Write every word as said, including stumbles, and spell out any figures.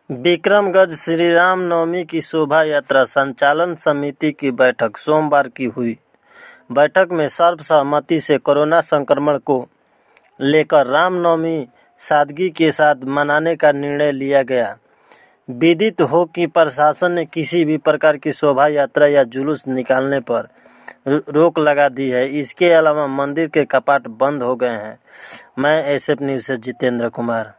विक्रमगंज श्री राम नवमी की शोभा यात्रा संचालन समिति की बैठक सोमवार की हुई। बैठक में सर्वसहमति से कोरोना संक्रमण को लेकर रामनवमी सादगी के साथ मनाने का निर्णय लिया गया। विदित हो कि प्रशासन ने किसी भी प्रकार की शोभा यात्रा या जुलूस निकालने पर रोक लगा दी है। इसके अलावा मंदिर के कपाट बंद हो गए हैं। मैं एसएफ न्यूज़ से जितेंद्र कुमार।